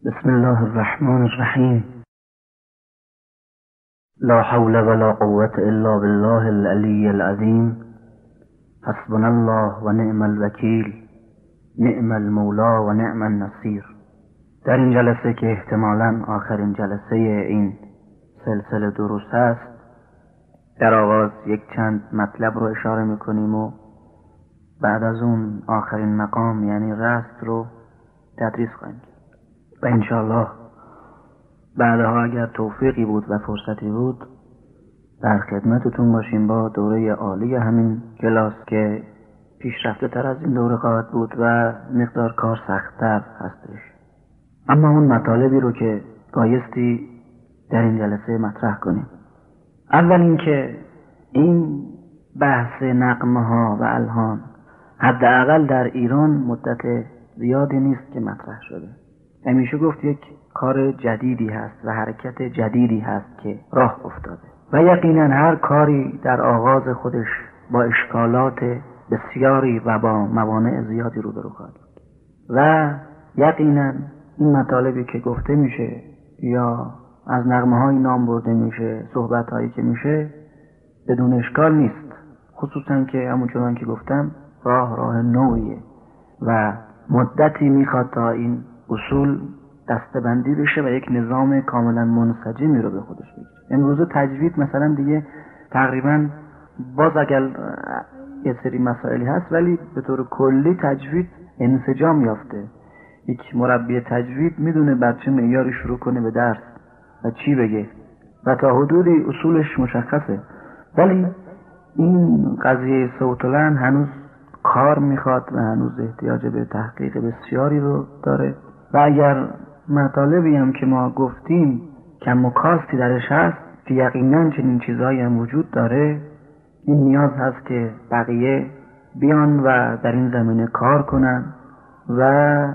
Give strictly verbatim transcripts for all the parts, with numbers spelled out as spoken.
بسم الله الرحمن الرحیم. لا حول ولا قوة الا بالله العلی العظیم. حسبنا الله و نعم الوکیل، نعم المولا و نعم النصیر. در این جلسه که احتمالاً آخرین جلسه این سلسله دروس است، در آغاز یک چند مطلب رو اشاره میکنیم و بعد از اون آخرین مقام یعنی رست رو تدریس خواهیم کرد و انشاءالله بعدها اگر توفیقی بود و فرصتی بود در خدمتتون باشیم با دوره عالی همین کلاس که پیشرفته تر از این دوره خواهد بود و مقدار کار سخت‌تر هستش. اما اون مطالبی رو که بایستی در این جلسه مطرح کنیم، اول اینکه این بحث نغمه ها و الحان حداقل در ایران مدت زیادی نیست که مطرح شده. همیشه گفت یک کار جدیدی هست و حرکت جدیدی هست که راه افتاده و یقینا هر کاری در آغاز خودش با اشکالات بسیاری و با موانع زیادی روبرو خواهد بود و یقینا این مطالبی که گفته میشه یا از نغمه های نام برده میشه، صحبت هایی که میشه، بدون اشکال نیست، خصوصا که همونچنان که گفتم راه راه نوعیه و مدتی میخواد تا این اصول دسته‌بندی بشه و یک نظام کاملا منسجمی رو به خودش بگیره. امروز تجوید مثلا دیگه تقریبا باز اگر یه سری مسائلی هست ولی به طور کلی تجوید انسجام یافته. یک مربی تجوید میدونه بر چه معیاری شروع کنه به درس و چی بگه و تا حدودی اصولش مشخصه، ولی این قضیه صوت لحن هنوز کار میخواد و هنوز احتیاج به تحقیق بسیاری رو داره و اگر مطالبی هم که ما گفتیم کم و کاستی درش هست که یقینا چنین چیزهایی هم وجود داره، این نیاز هست که بقیه بیان و در این زمینه کار کنن و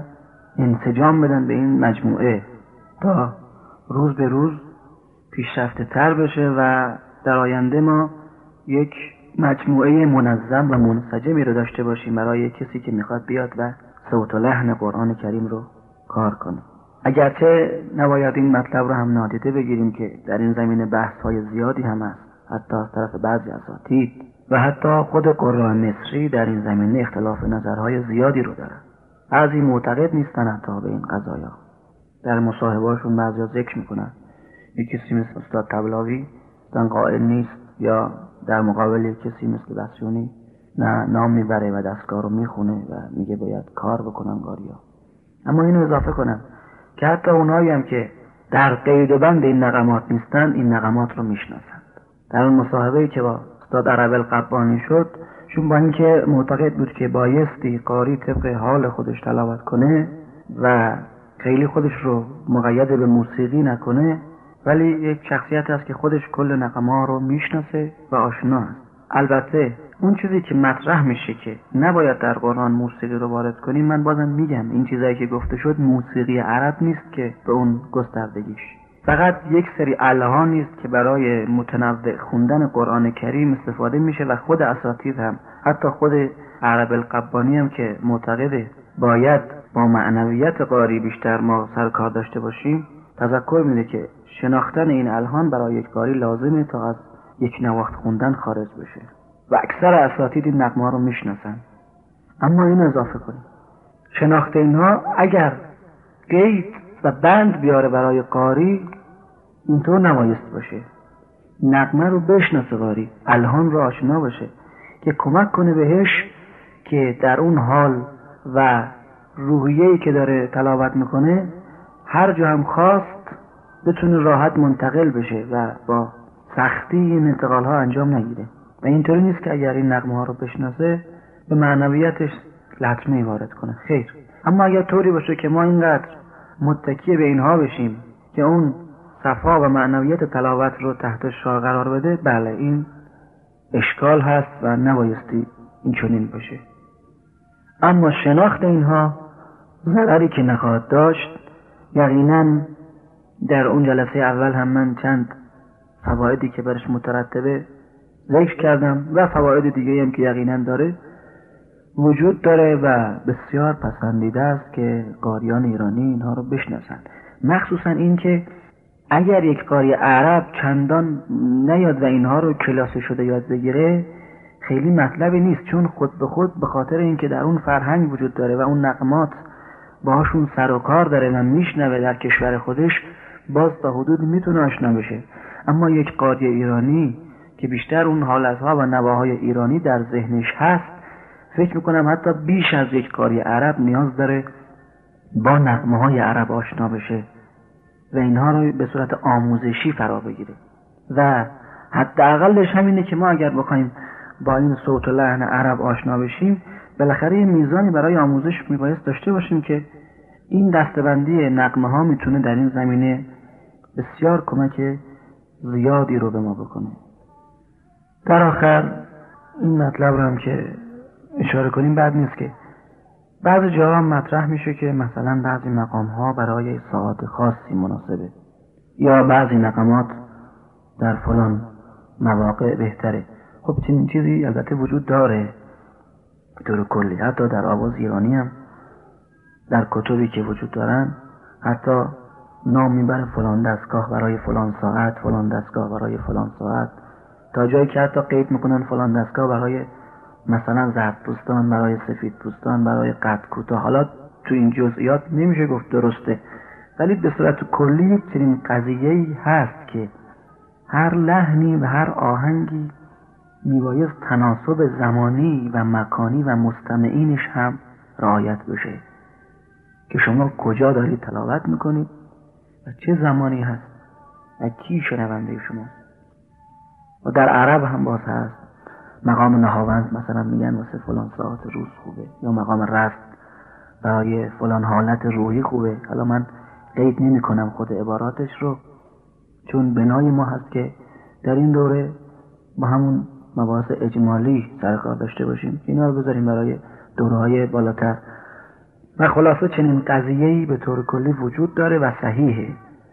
انسجام بدن به این مجموعه تا روز به روز پیشرفته تر بشه و در آینده ما یک مجموعه منظم و منسجمی رو داشته باشیم برای کسی که میخواد بیاد و صوت و لحن قرآن کریم رو کار کنه. اگرچه نباید این مطلب رو هم نادیده بگیریم که در این زمینه بحث های زیادی هم هست، حتی از طرف بعضی اساتید و حتی خود قراء مصری در این زمینه اختلاف نظرهای زیادی رو دارن. بعضی معتقد نیستن حتی به این قضایا، در مصاحبهاشون بعضیا ذکر میکنن یک کسی مثل استاد طبلاوی اصلا قائل نیست، یا در مقابل کسی مثل بسیونی نه نام میبره و دستگاه رو میخونه و میگه باید کار بکنن قاریا. اما اینو اضافه کنم که حتی اونایی هم که در قید و بند این نغمات نیستن این نغمات رو میشناسند. در اون مصاحبه‌ای که با استاد عرب القبانی شد، چون با اینکه معتقد بود که بایستی قاری طبق حال خودش تلاوت کنه و خیلی خودش رو مقید به موسیقی نکنه، ولی یک شخصیت هست که خودش کل نغمه رو میشناسه و آشنا است. البته اون چیزی که مطرح میشه که نباید در قرآن موسیقی رو وارد کنیم، من بازم میگم این چیزایی که گفته شد موسیقی عرب نیست که به اون گستردگیش، فقط یک سری الهان نیست که برای متنوع خوندن قرآن کریم استفاده میشه و خود اساتید هم، حتی خود عرب القبانی هم که معتقده باید با معنویت قاری بیشتر ما سر کار داشته باشیم، تذکر میده که شناختن این الهان برای یک قاری لازمه تا از یک نواخت خوندن خارج بشه و اکثر اساتید این نغمه ها رو میشناسن. اما این اضافه کنیم شناخت اینها اگر قید و بند بیاره برای قاری، اینطور نمایست باشه. نغمه رو بشناسه قاری، الهان رو آشنا باشه که کمک کنه بهش که در اون حال و روحیه‌ای که داره تلاوت میکنه هر جا هم خواست بتونه راحت منتقل بشه و با سختی این انتقال ها انجام نگیره. و اینطوری نیست که اگر این نغمه ها رو بشناسه به معنویتش لطمه وارد کنه، خیر. اما اگر طوری باشه که ما اینقدر متکی به اینها بشیم که اون صفا و معنویت تلاوت رو تحت شعار قرار بده، بله این اشکال هست و نبایستی این چنین باشه. اما شناخت اینها ضرری که نخواهد داشت. یقینا در اون جلسه اول هم من چند فوایدی که برش مترتبه ذکر کردم و فواید دیگه هم که یقینا داره. وجود داره و بسیار پسندیده است که قاریان ایرانی اینها رو بشناسن، مخصوصا این که اگر یک قاری عرب چندان نیاد و اینها رو کلاس شده یاد بگیره خیلی مطلبی نیست، چون خود به خود به خاطر اینکه در اون فرهنگ وجود داره و اون نغمات باهاشون سر و کار داره و میشنوه در کشور خودش، باز تا حدودی میتونه آشنا بشه. اما یک قاری ایرانی که بیشتر اون حالتها و نواهای ایرانی در ذهنش هست، فکر میکنم حتی بیش از یک قاری عرب نیاز داره با نغمه های عرب آشنا بشه و اینها رو به صورت آموزشی فرا بگیره. و حداقلش همینه که ما اگر بخوایم با این صوت و لحن عرب آشنا بشیم، بالاخره یه میزانی برای آموزش میبایست داشته باشیم که این دستبندی نغمه ها میتونه در این زمینه بسیار کمک زیادی رو به ما بکنه. در آخر این مطلب رو هم که اشاره کنیم بد نیست که بعضی جاها مطرح میشه که مثلا بعضی مقام ها برای ساعات خاصی مناسبه یا بعضی نغمات در فلان مواقع بهتره. خب چنین چیزی البته وجود داره به طور کلی، حتی در آواز ایرانی هم در کتبی که وجود دارن حتی نام میبره فلان دستگاه برای فلان ساعت، فلان دستگاه برای فلان ساعت، تا جایی که حتی قید میکنن فلان دستگاه برای مثلا زرد پوستان، برای سفید پوستان، برای قد کوتاه. حالا تو این جزئیات نمیشه گفت درسته، ولی به صورت کلی چنین قضیه‌ای هست که هر لحنی و هر آهنگی میبایست تناسب زمانی و مکانی و مستمعینش هم رعایت بشه که شما کجا دارید تلاوت میکنید و چه زمانی هست و کی شنونده شما. و در عرب هم باز هست مقام نهاوند مثلا میگن واسه فلان ساعت روز خوبه، یا مقام رفت برای فلان حالت روحی خوبه. حالا من قید نمی کنم خود عباراتش رو، چون بنای ما هست که در این دوره با همون مباحث اجمالی سرکار داشته باشیم، اینا رو بذاریم برای دوره‌های بالاتر. و خلاصه چنین قضیه‌ای به طور کلی وجود داره و صحیحه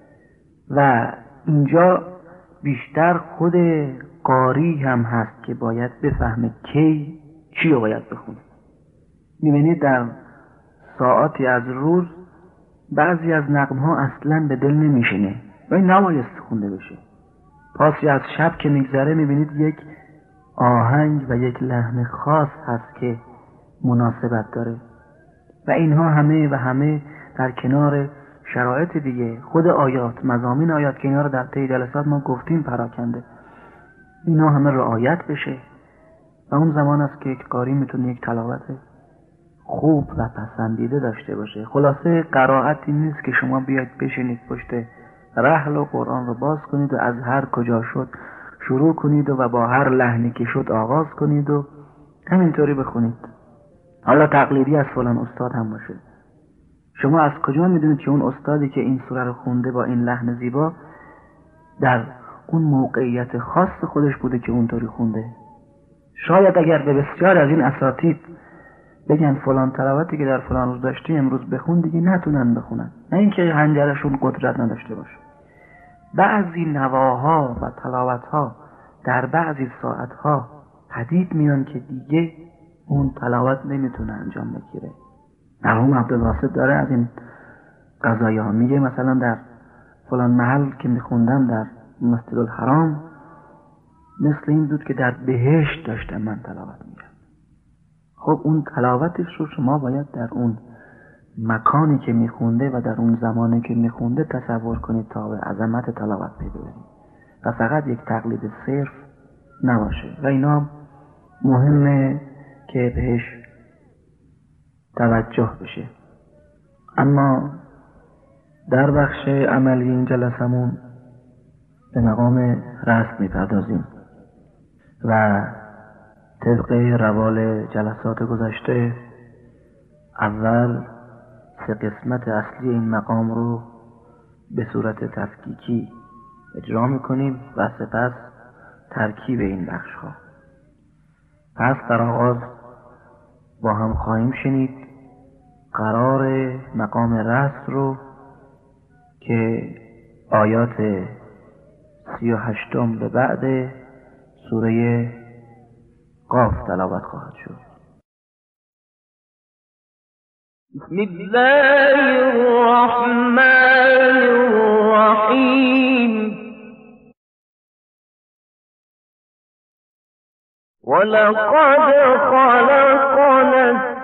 و اینجا بیشتر خود قاری هم هست که باید بفهمه کی چی رو باید بخونه. میبینید در ساعاتی از روز بعضی از نغمه ها اصلا به دل نمیشینه و این نبایست خونده بشه. پاسی از شب که میگذره میبینید یک آهنگ و یک لحن خاص هست که مناسبت داره و اینها همه و همه در کنار شرایط دیگه، خود آیات، مضامین آیات که اینا رو در طی جلسات ما گفتیم پراکنده، اینا همه رعایت بشه و اون زمان است که یک قاری میتونه یک تلاوت خوب و پسندیده داشته باشه. خلاصه قرائتی نیست که شما بیاید بشینید پشت رحل و قرآن رو باز کنید و از هر کجا شد شروع کنید و با هر لحنی که شد آغاز کنید و همینطوری بخونید، حالا تقلیدی از فلان استاد هم باشه. شما از کجا میدونید که اون استادی که این سوره رو خونده با این لحن زیبا در اون موقعیت خاص خودش بوده که اونطوری خونده؟ شاید اگر به بسیار از این اساتید بگن فلان تلاوتی که در فلان روز داشتی امروز بخون، دیگه نتونن بخونن، نه اینکه حنجرشون قدرت نداشته باشه. بعضی نواها و تلاوتها در بعضی ساعتها پدید میان که دیگه اون تلاوت نمیتونه انجام بگیره. مرحوم عبدالواسط داره از این قضایی ها میگه، مثلا در فلان محل که میخوندم در مسجد الحرام مثل این بود که در بهشت داشتم من تلاوت میکردم. خب اون تلاوتش رو شما باید در اون مکانی که میخونده و در اون زمانی که میخونده تصور کنید تا به عظمت تلاوت پی ببرید و فقط یک تقلید صرف نباشه و اینا مهمه که بهش توجه بشه. اما در بخش عملی این جلسمون به مقام رسم میپردازیم و طبق روال جلسات گذشته اول سه قسمت اصلی این مقام رو به صورت تفکیکی اجرا میکنیم و سپس ترکیب این بخش ها. پس در آغاز با هم خواهیم شنید قرار مقام رسم رو که آیات سی و هشتم به بعد سوره قاف تلاوت خواهد شد. بسم الله الرحمن الرحيم. ولقد خلقنا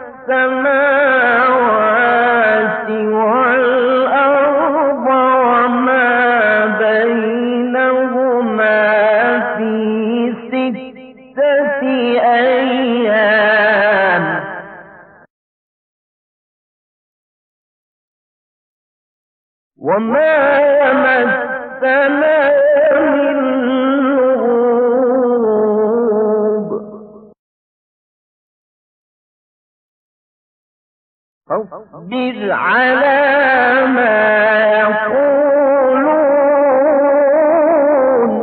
السماوات والأرض وما بينهما في ستة أيام وما مسنا من لغوب فاصبر على ما يقولون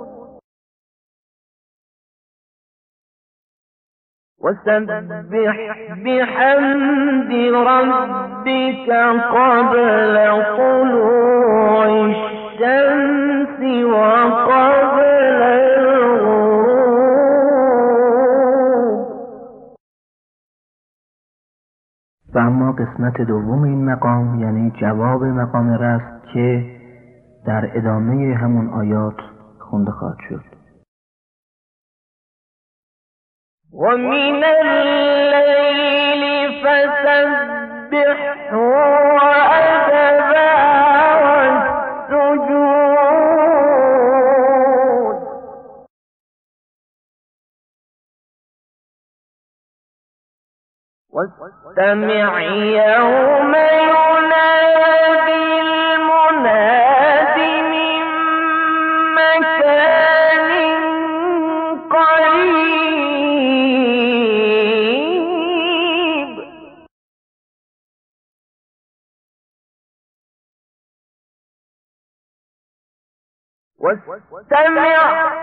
وسبح بحمد ربك قبل طلوع الشمس وقبل الغروب. و اما قسمت دوم این مقام یعنی جواب مقام رست که در ادامه همون آیات خونده خواهد شد. ومن الليل فسبحه وأدبار السجود واستمع يوم ينادي المناد من مكان قريب. واستمع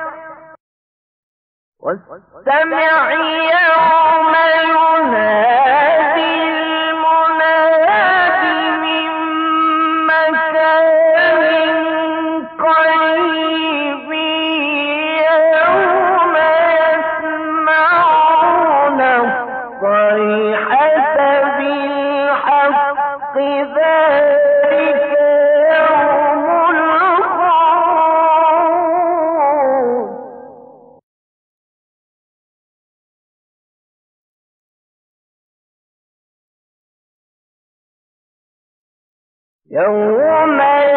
واستمع يوم ينادي المناد من مكان قريب يوم يسمعون الصيحة بالحق ذلك يوم الخروج. يوم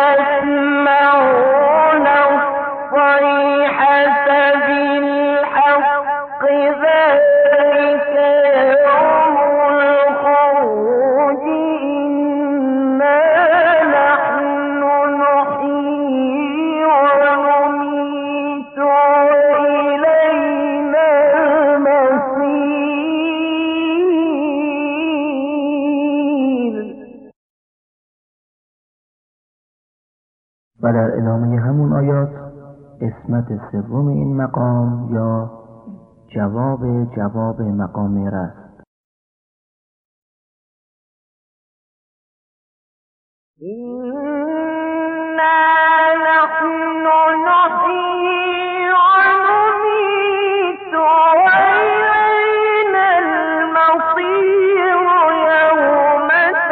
يسمعون الصيحة بالحق ذلك يوم الخروج. إنا نحن نحيي ونميت وإلينا المصير. و در ادامه همون آیات قسمت سوم این مقام یا جواب جواب مقام رست. إنا نحن نحيي ونميت وإلينا المصير. يوم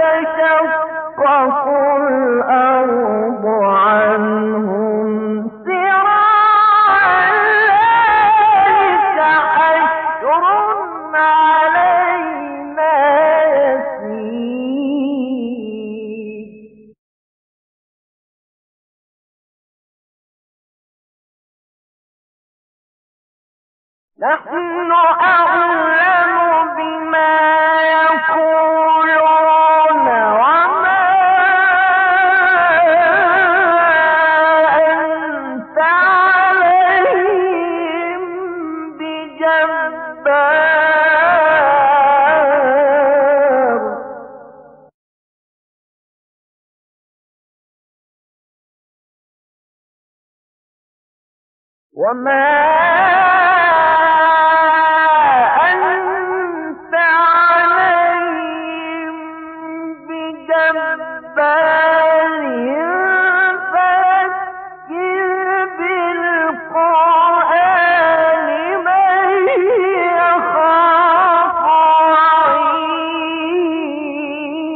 تشقق الأرض عنهم سراعا ذلك حشر علينا يسير. نحن أعلم بما يقولون وما أنت عليهم بجبار. وما أنت عليهم بجبار. فذكر بالقرآن من يخاف وعيد.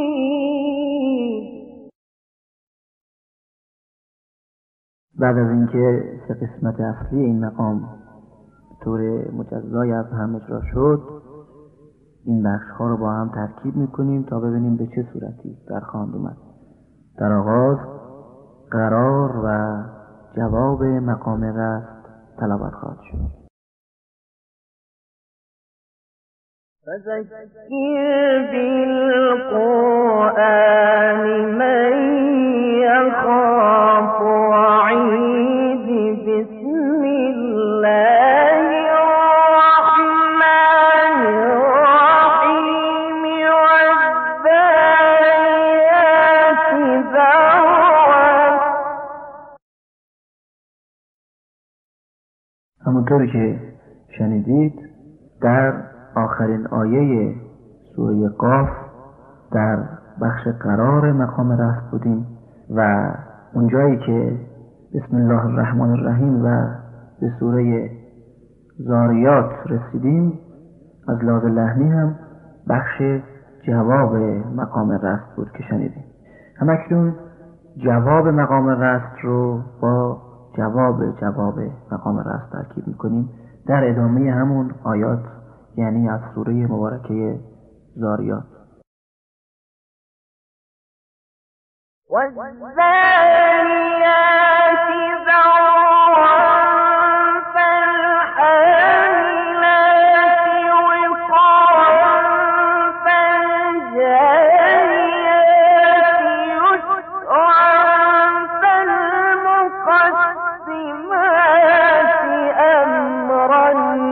بعد از اینکه سه قسمت اصلی این مقام به طور مجزای از هم اجرا شد، این بخش ها رو با هم ترکیب میکنیم تا ببینیم به چه صورتی در خواند اومد. در آغاز قرار و جواب مقام رست تلاوت خواهد شد. فذكر بالقرآن من يخاف وعيد. بسم الله الرحمن الرحيم والذاريات ذروا. همونطوری که شنیدید در آخرین آیه سوره قاف در بخش قرار مقام رست بودیم و اونجایی که بسم الله الرحمن الرحیم و به سوره ذاریات رسیدیم از لحاظ لحنی هم بخش جواب مقام رست بود که شنیدیم. همکنون جواب مقام رست رو با جواب جواب مقام رست ترکیب میکنیم در ادامه همون آیات، یعنی از سوره مبارکه ذاریات. والذاريات ذروا فالحاملات وقرا فالجاريات يسرا فالمقسمات أمرا.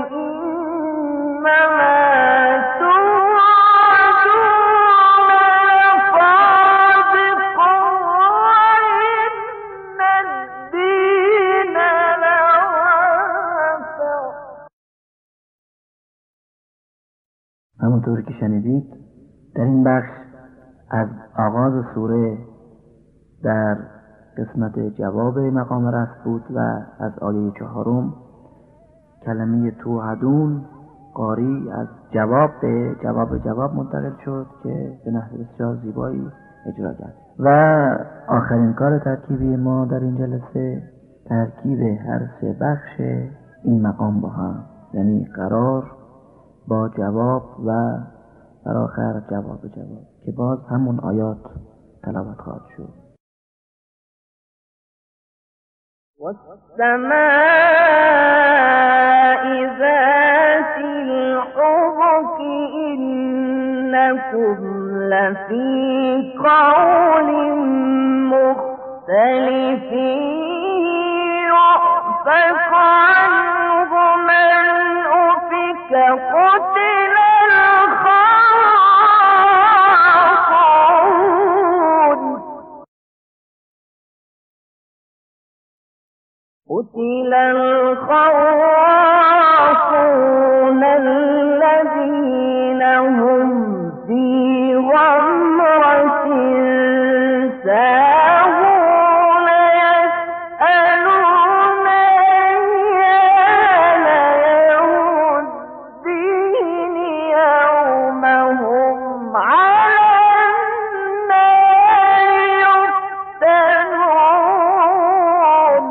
همونطور که شنیدید در این بخش از آغاز سوره در قسمت جواب مقام رست بود و از آیه چهارم کلمه توعدون قاری از جواب به جواب جواب منتقل شد که به نحو بسیار زیبایی اجرا کرد. و آخرین کار ترکیبی ما در این جلسه ترکیب هر سه بخش این مقام با هم، یعنی قرار با جواب و در آخر جواب جواب که باز همون آیات تلاوت خواهد شد. والسماء ذات الحبك إنكم لفي قول مختلف يؤفك عنه من أفك قتل الخراصون. قتل الخراصون الذين هم في غمرة ساهون يسألون أيان يوم الدين يوم هم على النار يفتنون.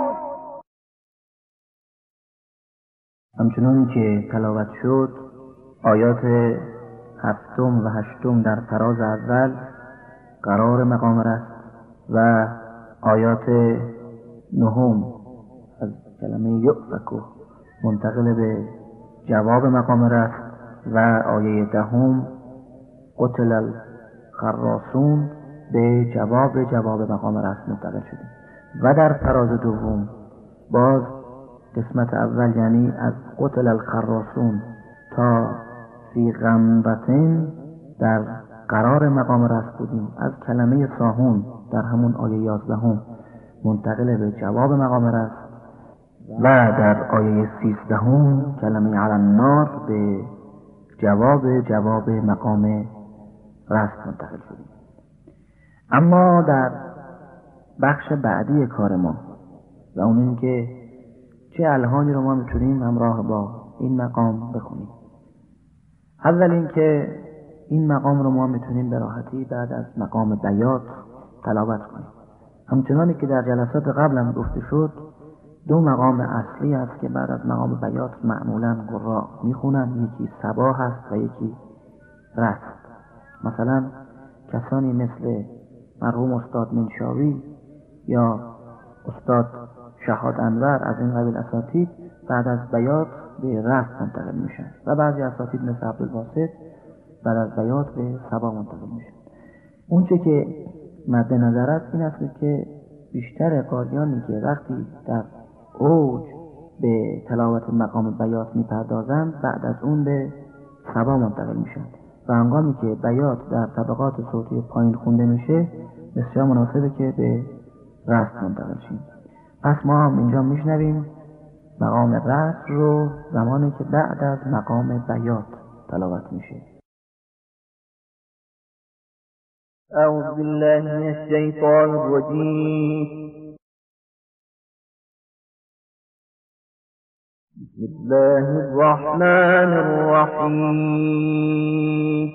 همچنان که تلاوت شد آیات هفتم و هشتم در فراز اول قرار مقام رست و آیات نهم از کلمه یؤفک منتقل به جواب مقام رست و آیه دهم قتل الخراصون به جواب جواب مقام رست منتقل شدیم. و در فراز دوم باز قسمت اول یعنی از قتل الخراصون تا فی غمرتین در قرار مقام رست بودیم، از کلمه ساهون در همون آیه یازدهم منتقل به جواب مقام رست و در آیه سیزدهم کلمه علی النار به جواب جواب مقام رست منتقل شدیم. اما در بخش بعدی کار ما و اون این که چه الهانی رو ما میتونیم همراه با این مقام بخونیم. اول این که این مقام رو ما میتونیم به راحتی بعد از مقام بیات تلاوت کنیم. همچنانی که در جلسات قبلم گفته شد، دو مقام اصلی است که بعد از مقام بیات معمولا قراء میخونن، یکی صباح است و یکی رست. مثلا کسانی مثل مرحوم استاد منشاوی یا استاد شهاد انور از این قبیل اساتید بعد از بیات به رست منتقل میشن و بعضی اساتید مثل عبدالباسط بعد از بیات به صباح منتقل میشن. اون چه که مد نظر است این است که بیشتر قاریانی که وقتی در اوج به تلاوت مقام بیات میپردازند بعد از اون به صباح منتقل میشن و هنگامی که بیات در طبقات صوتی پایین خونده میشه بسیار مناسبه که به رست منتقل شیم. پس ما هم اینجا میشنویم مقام رست رو زمانی که بعد از مقام بیات تلاوت میشه. اعوذ بالله من الشیطان الرجیم. بسم الله الرحمن الرحیم.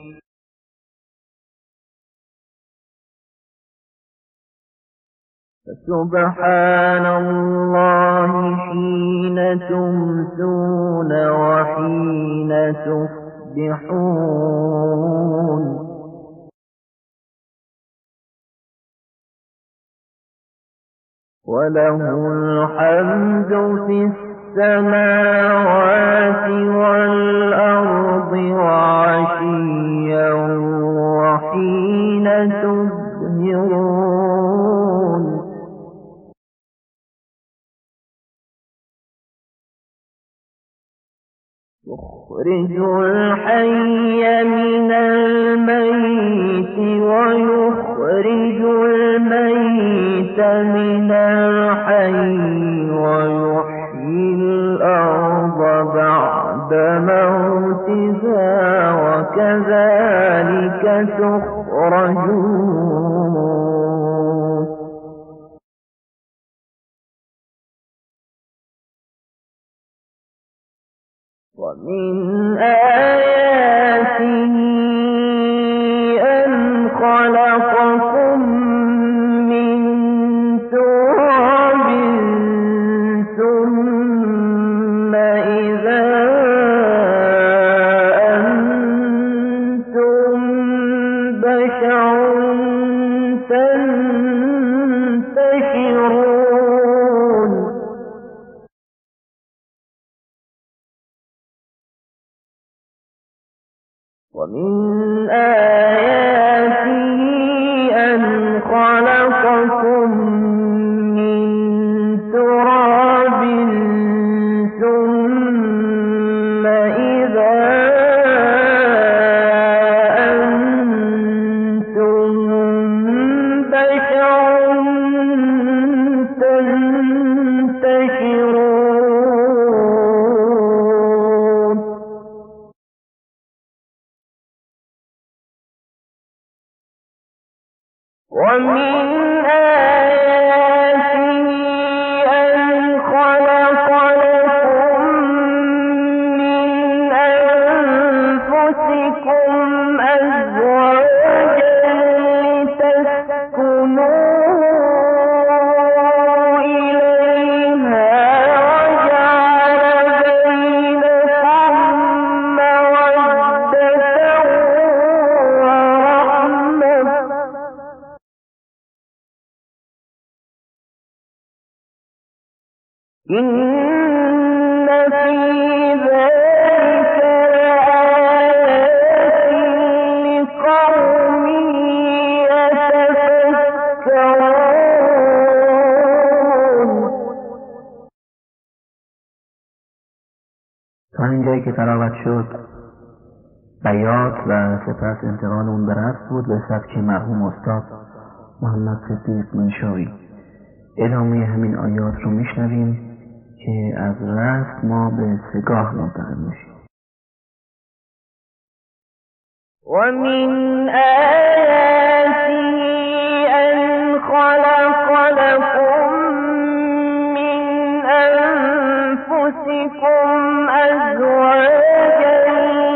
فسبحان الله حين تمسون وحين تصبحون وله الحمد في السماوات والأرض وعشيا وحين تظهرون يخرج الحي من الميت ويخرج الميت من الحي ويحيي الأرض بعد موتها وكذلك تخرجون. ومن آياته أن خلقكم من تراب ثم إذا أنتم بشر تنتشرون. ومن آياته أن خلقكم من تراب ثم إذا أنتم بشر تنتشرون. ومن آياته أن خلق لكم من أنفسكم أزواجا لتسكنوا إليها وجعل بينكم مودة ورحمة إن في ذلك لآيات لقوم يتفكرون. تا اینجایی که تلاوت شد بیات و سپس انتقال اون به رست بود به سبک مرحوم استاد محمد صدیق منشاوی. ادامه همین آیات رو میشنویم که از رست ما به سگاه منتقل میشیم. ومن آياته أن خلق لكم من أنفسكم أزواجا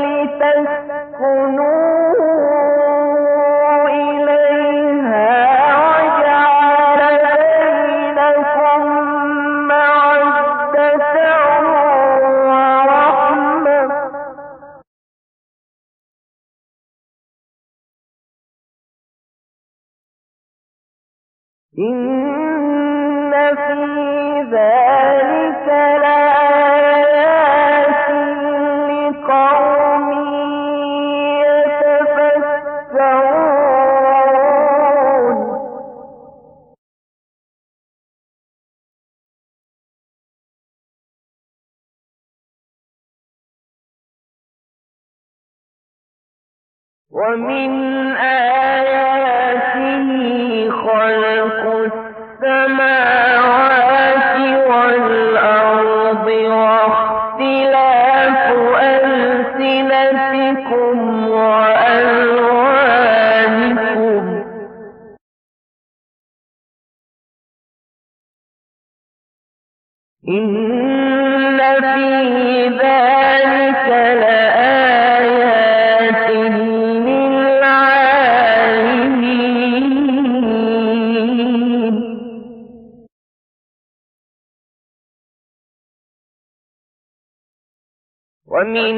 لتسكنوا إليها وجعل إن في ذلك لآيات لقوم يتفكرون. ومن آياته خلق السماوات والأرض واختلاف ألسنتكم وألوانكم إن في ذلك لآيات للعالمين. ومن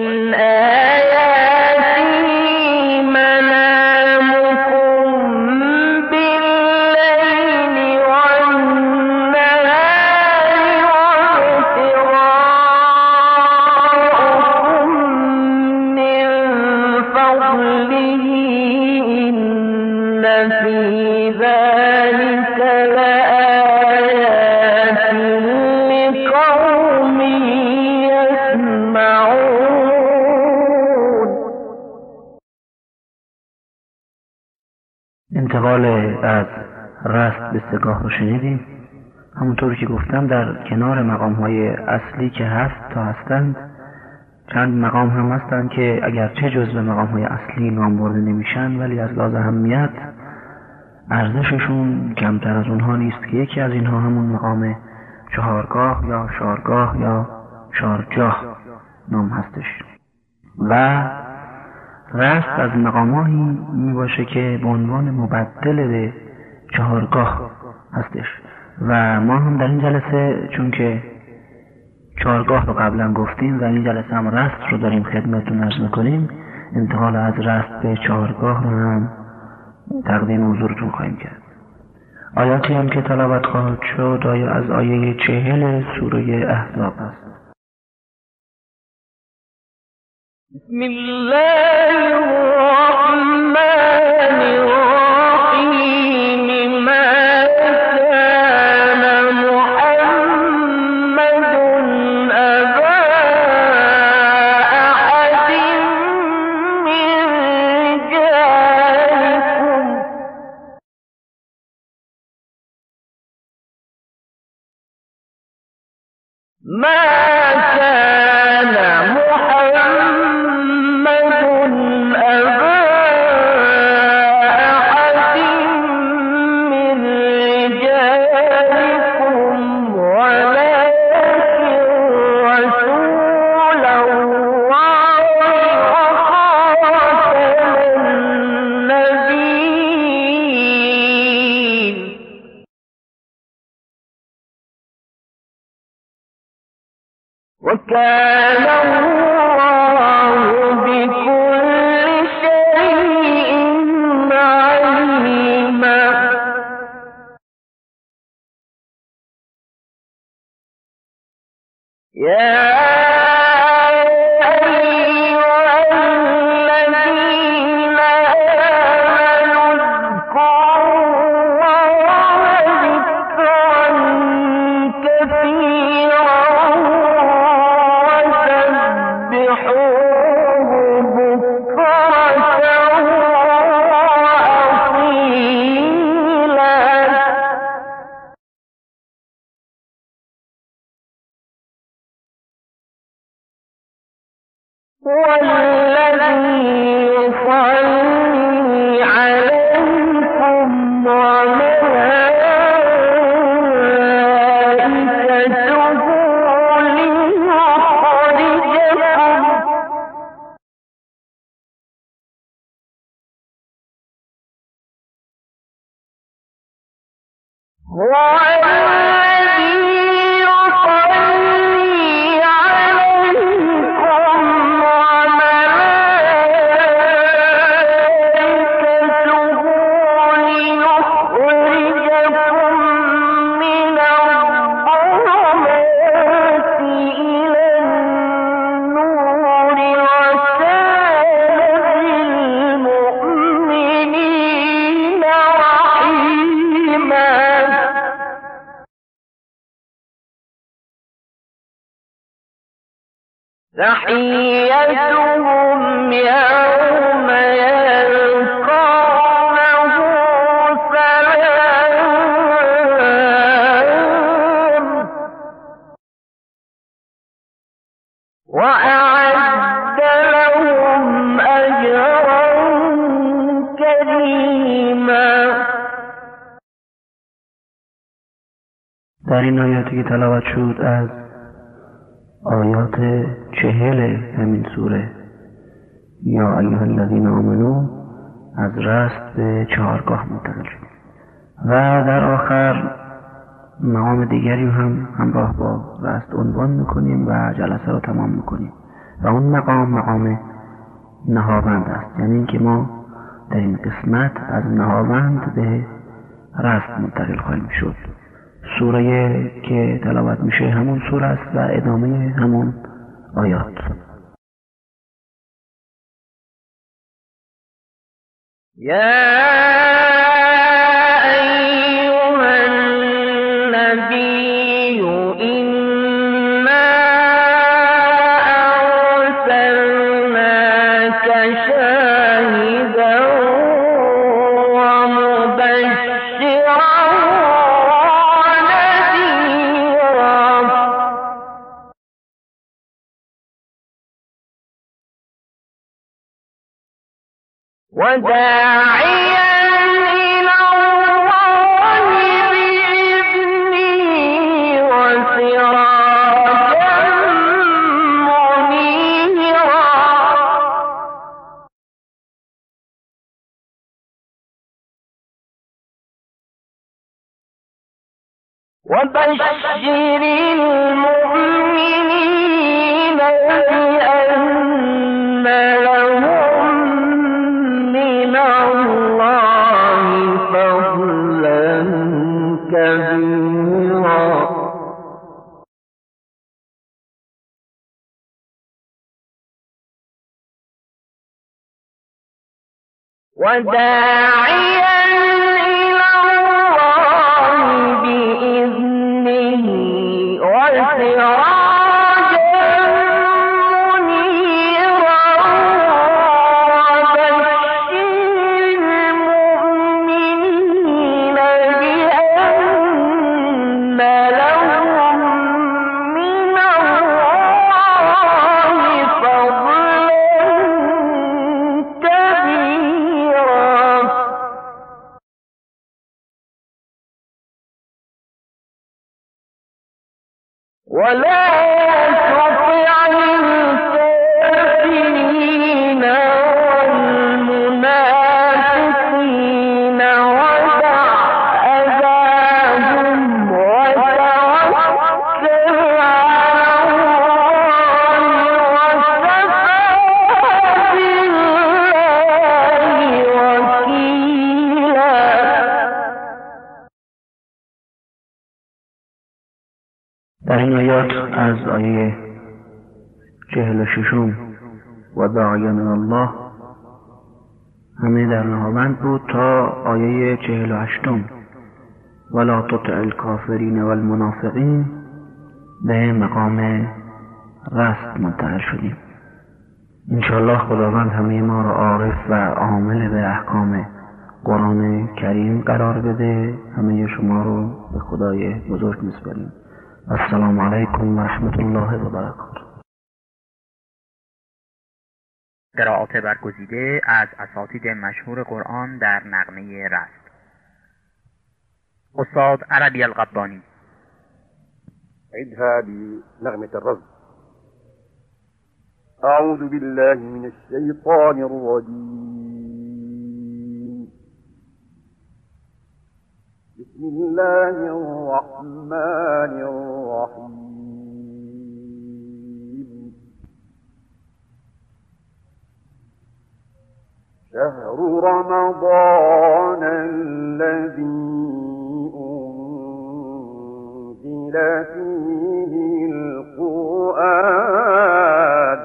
آياته منامكم بالليل والنهار وابتغاؤكم من فضله إن في ذلك لآيات لقوم يسمعون. انتقال از رست به سگاه رو شنیدیم. همونطور که گفتم در کنار مقام های اصلی که هست تا هستند چند مقام هم هستند که اگرچه جزو مقام های اصلی نام برده نمیشن ولی از لحاظ اهمیت ارزششون کمتر از اونها نیست که یکی از اینها همون مقام چهارگاه یا شارگاه یا شارجاه نام هستش. و رست از مقاماتی می باشه که به عنوان مبدل به چهارگاه هستش و ما هم در این جلسه چون که چهارگاه رو قبلا گفتیم و این جلسه هم رست رو داریم خدمتتون عرض میکنیم، انتقال از رست به چهارگاه رو هم تقدیم حضورتون خواهیم کرد. آیاتی هم که تلاوت خواهد شد آیه از آیه چهل سوره احزاب است. بسم الله الرحمن الرحيم. ما كان محمد أبا أحد من رجالكم ما كان وكان الله بكل شيء عليما. يا والذي يصلي عليكم وملائكته ليخرجكم والذي تحيتهم يوم يلقونه سلام وأعد لهم أجرا كريما. در این آیاتی که تلاوت شد از آیات چهل همین سوره یا ایها الذین آمنو از رست به چهارگاه منتقل شد و در آخر مقام دیگری هم همراه با رست عنوان میکنیم و جلسه رو تمام میکنیم و اون مقام مقام نهاوند است، یعنی اینکه ما در این قسمت از نهاوند به رست منتقل خواهیم شد. سوره که تلاوت میشه همون سوره است و ادامه همون آیات. یا ایها النبی انا ارسلناک شاهدا و مبشرا وداعيا إلى الله بإذنه وسراجا منيرا. وبشر المؤمنين بأن لهم وداعيا إلى الله بإذنه وسراجا منيرا. وبشر المؤمنين بأن لهم من الله فضلا ولا تطع الكافرين والمنافقين ودع أذاهم وتوكل على الله وكفى بالله وكيلا. در این آیات از آیه چهل و ششم و داعیا الی الله همه در نهاوند بود تا آیه چهل و هشتم ولا تطع الکافرین والمنافقین به مقام رست منتقل شدیم. انشاءالله خداوند همه ما را عارف و عامل به احکام قرآن کریم قرار بده. همه شما رو به خدای بزرگ میسپاریم. السلام علیکم و رحمت الله و برکاته. قرائات برگزیده از اساتید مشهور قرآن در نغمه رست. استاد عربی القبانی. عدها بنغمة الرزق. أعوذ بالله من الشيطان الرجيم. بسم الله الرحمن الرحيم. شهر رمضان الذي أنزل فيه القرآن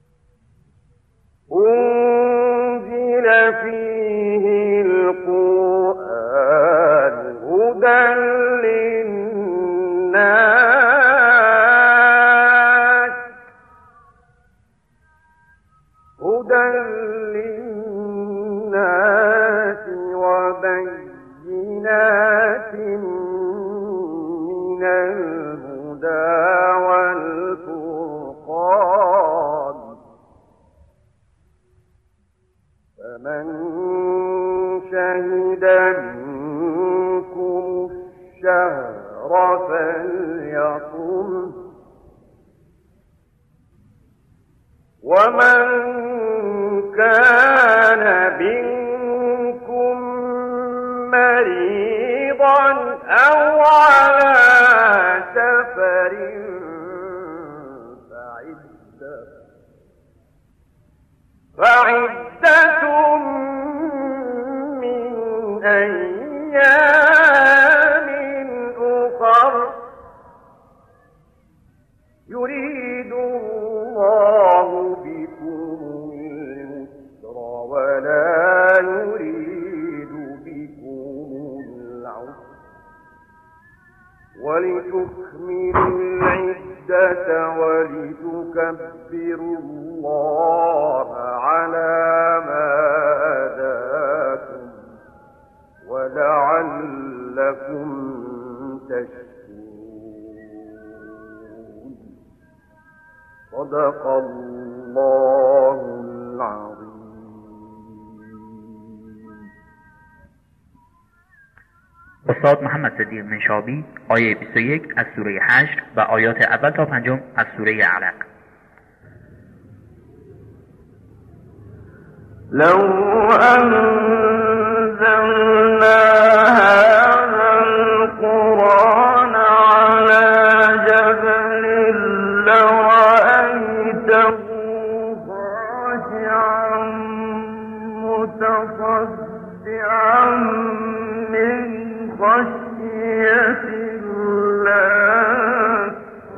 أنزل فيه القرآن للناس هدى للناس وبينات من الهدى والفرقان فمن شهد منكم الشهر فليصم ومن كان منكم مريضا أو على سفر فعدة فعدة من أيام أخر يريد الله بكم اليسر ولا يريد بكم العسر ولتكملوا العدة ولتكبروا الله على ما هداكم ولعلكم تشكرون صدق الله العظيم. استاد محمد صدیق منشابی آیه بیست و یک از سوره حشر و آیات اول تا پنجم از سوره علق. لو أنزلنا هذا القرآن على جبل لرأيته خاشعا متصدعا من خشية الله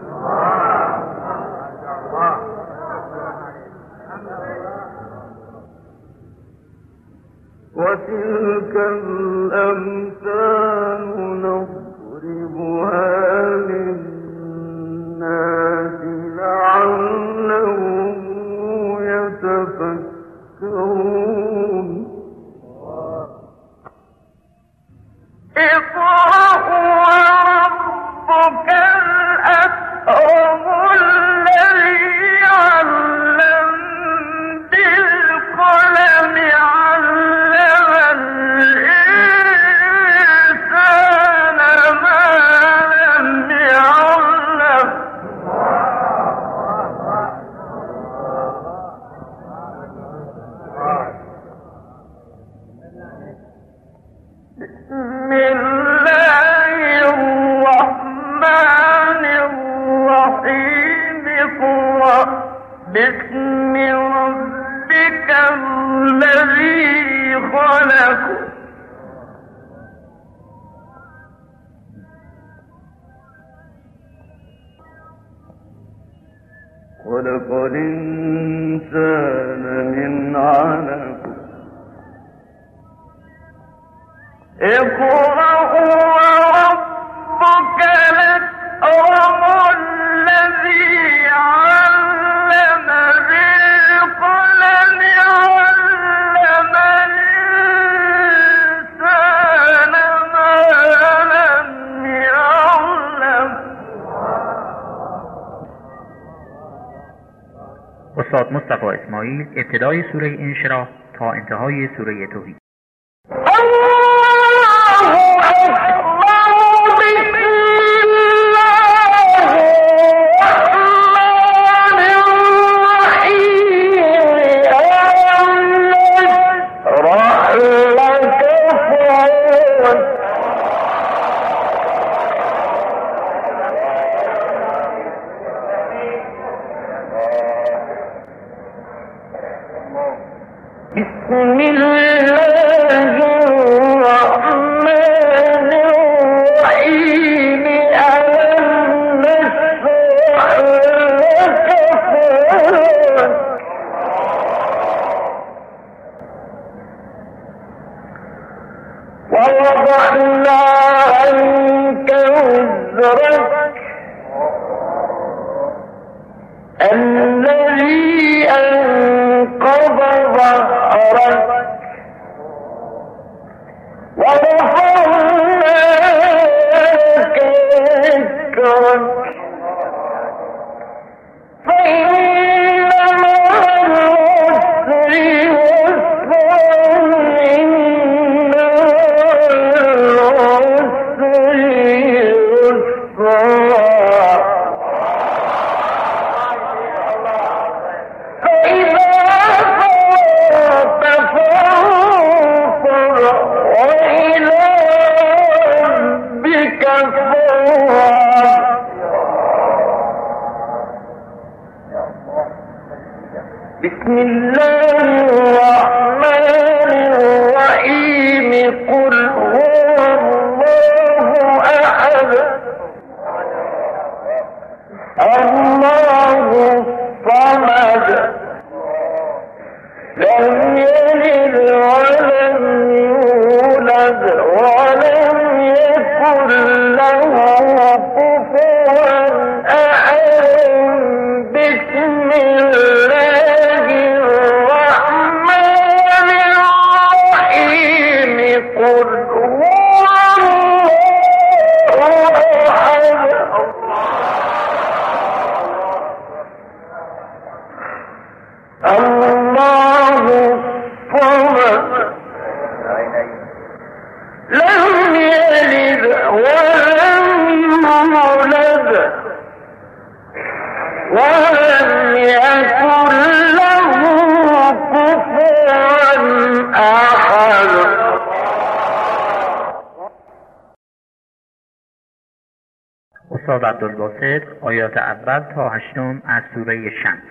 وتلك الأمثال نضربها للناس لعلهم يتفكرون. اقرأ وربك الأكرم الذي علم بالقلم علم الإنسان ما لم يعلم بسم الله الرحمن الرحيم اقرأ باسم ربك الذي خلق خلق الإنسان من علق اقرأ وربك الأكرم الذي علم بالقلم علم الإنسان ما لم يعلم. استاد مصطفی اسماعیل ابتدای سوره انشراح تا انتهای سوره توحید. بسم الله الرحمن الرحيم ألم نشرح لك صدرك ووضعنا عنك الذي أنقض ظهرك ورفعنا لك ذكرك فإن مع العسر يسرا إن مع العسر يسرا بسم الله الرحمن الرحيم قل هو الله أحد الله الصمد لم يلد ولم يولد ولم يكن له كفوا أحد بسم الله الرحمن الرحيم قل هو الله أحد الله الصمد لم يلد ولم يولد ولم يكن له كفوا أحد. استاد عبدالباسط آیات اول تا هشتم از سوره شمس.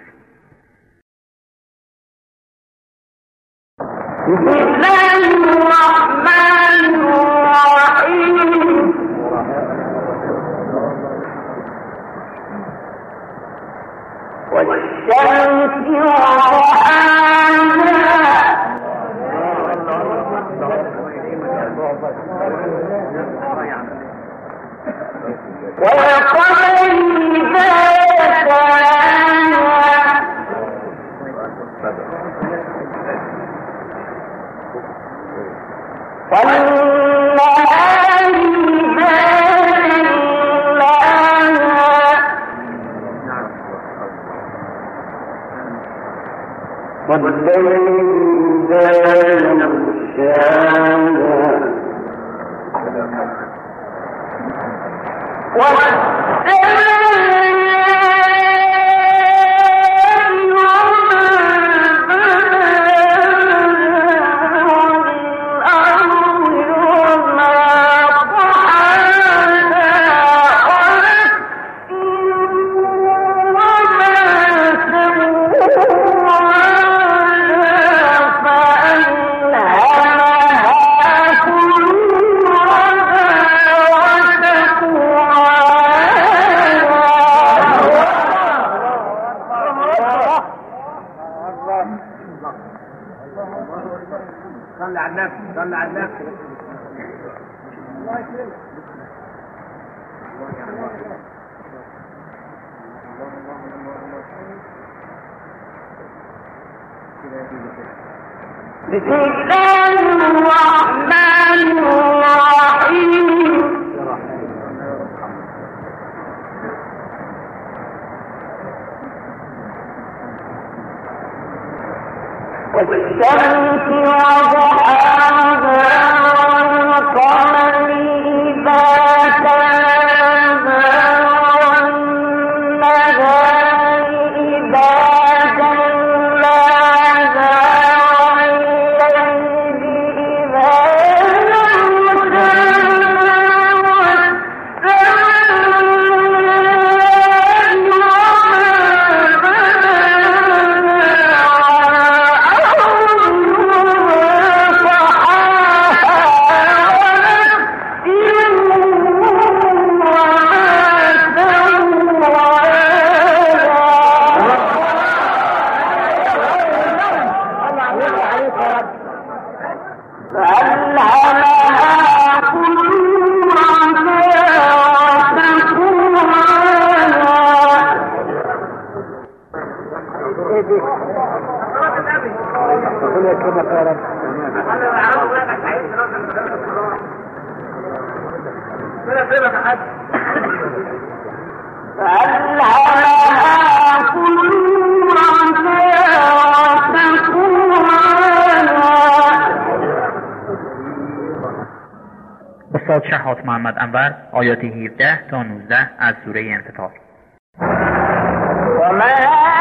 بسم الله الرحمن الرحيم والشمس وضحاها والقمر إذا تلاها والنهار إذا جلاها والليل إذا يغشاها صلى على النبي صلى على النبي بسم الله الرحمن الرحيم والشمس وضحاها والقمر إذا تلاها والنهار إذا جلاها والليل إذا يغشاها كلمة في حد. فألهمها فجورها وتقواها. استاد شهاب محمد انور آیات هفده تا نوزده از سوره انفطار. وما